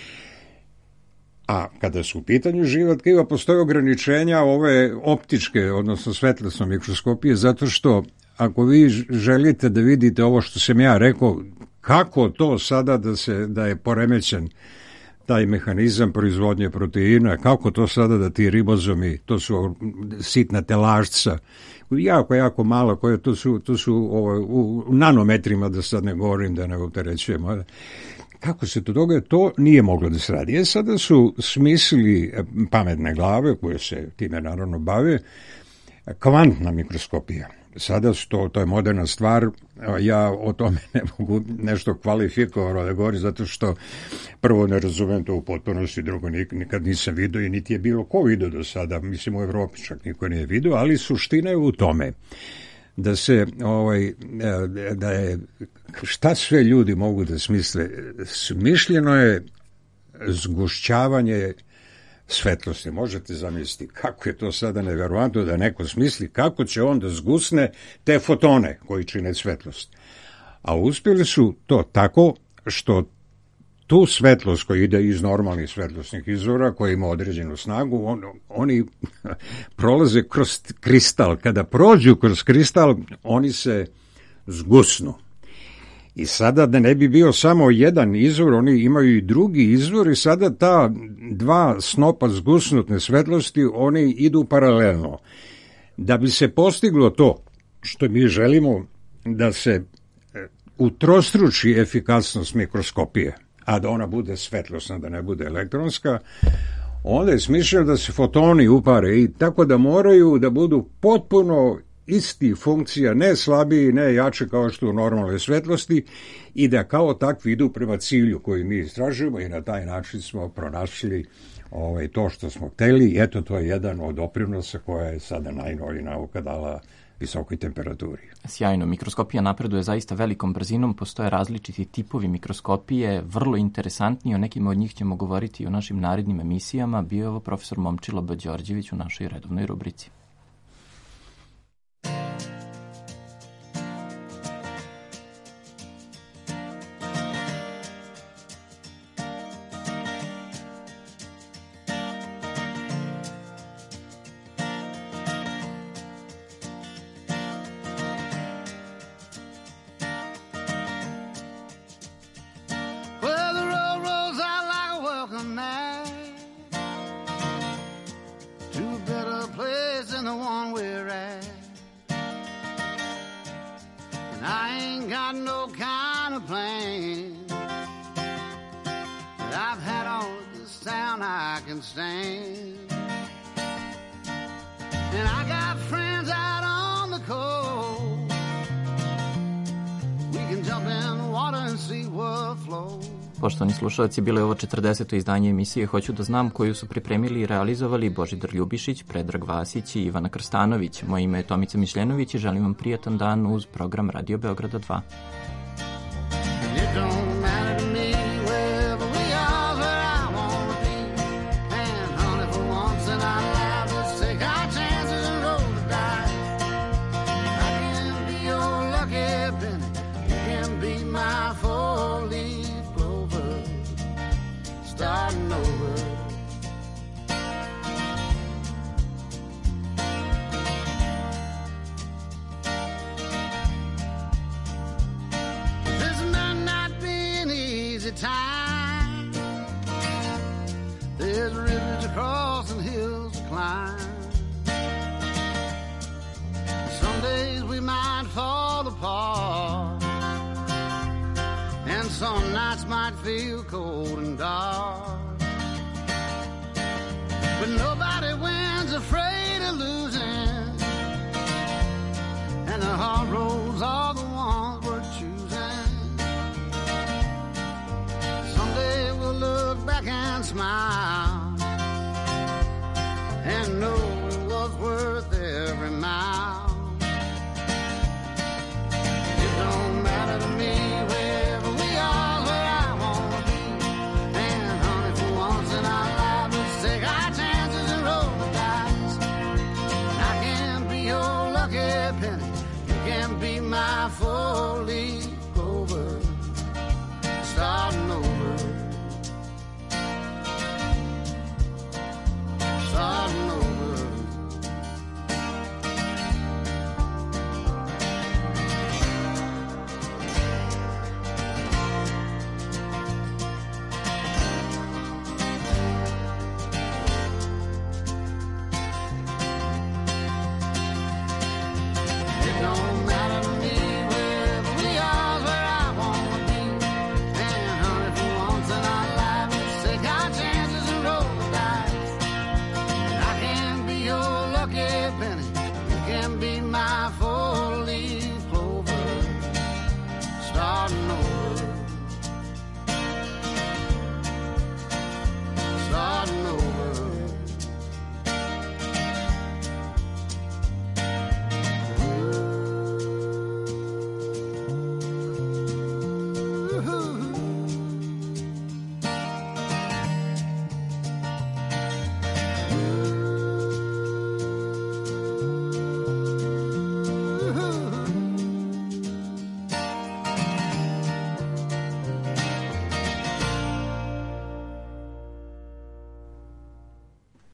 A kada su u pitanju živa tkiva, postoje ograničenja ove optičke, odnosno svetlosne mikroskopije, zato što ako vi želite da vidite ovo što sam ja rekao, kako to sada da, se, da je poremećen taj mehanizam proizvodnje proteina, kako to sada da ti ribozomi, to su sitna telašca, jako, jako malo, koje to su, to su ovo, u nanometrima, da sad ne govorim, da ne opterećujemo, kako se to događa, to nije moglo da se radi. E sada su smislili pametne glave, koje se time naravno bave, kvantna mikroskopija. Sada su to, to je moderna stvar, ja o tome ne mogu nešto kvalifikovano da govorim, zato što prvo ne razumem to u potpunosti, drugo nikad nisam vidio i niti je bilo ko vidio do sada, mislim u Evropi čak niko nije vidio, ali suština je u tome da se, ovaj, da je, šta sve ljudi mogu da smisle, smišljeno je zgušćavanje svetlosti. Možete zamisliti kako je to sada neverovatno da neko smisli kako će on da zgusne te fotone koji čine svetlost. A uspjeli su to tako što tu svetlost koja ide iz normalnih svetlosnih izvora, koja ima određenu snagu, on, oni prolaze kroz kristal. Kada prođu kroz kristal, oni se zgusnu. I sada da ne bi bio samo jedan izvor, oni imaju i drugi izvor i sada ta dva snopa zgusnutne svetlosti, oni idu paralelno. Da bi se postiglo to što mi želimo, da se utrostruči efikasnost mikroskopije, a da ona bude svetlosna, da ne bude elektronska, onda je smišljeno da se fotoni upare i tako da moraju da budu potpuno isti funkcija, ne slabiji, ne jače kao što u normalnoj svetlosti i da kao takvi idu prema cilju koji mi istražujemo i na taj način smo pronašli ovaj, to što smo hteli i eto to je jedan od doprinosa koja je sada najnovija nauka dala visokoj temperaturi. Sjajno, mikroskopija napreduje zaista velikom brzinom, postoje različiti tipovi mikroskopije, vrlo interesantni, o nekim od njih ćemo govoriti u našim narednim emisijama. Bio je ovo profesor Momčilo B. Đorđević u našoj redovnoj rubrici. Poštovani slušalci, bilo je ovo četrdeseto izdanje emisije Hoću da znam, koju su pripremili i realizovali Božidar Ljubišić, Predrag Vasić i Ivana Krstanović. Moje ime je Tomica Mišljenović i želim vam prijatan dan uz program Radio Beograda dva. Time. There's rivers to cross and hills to climb. Some days we might fall apart, and some nights might feel cold and dark. But nobody wins afraid of losing, and the hard roads are the ones we're choosing. Someday we'll look back and smile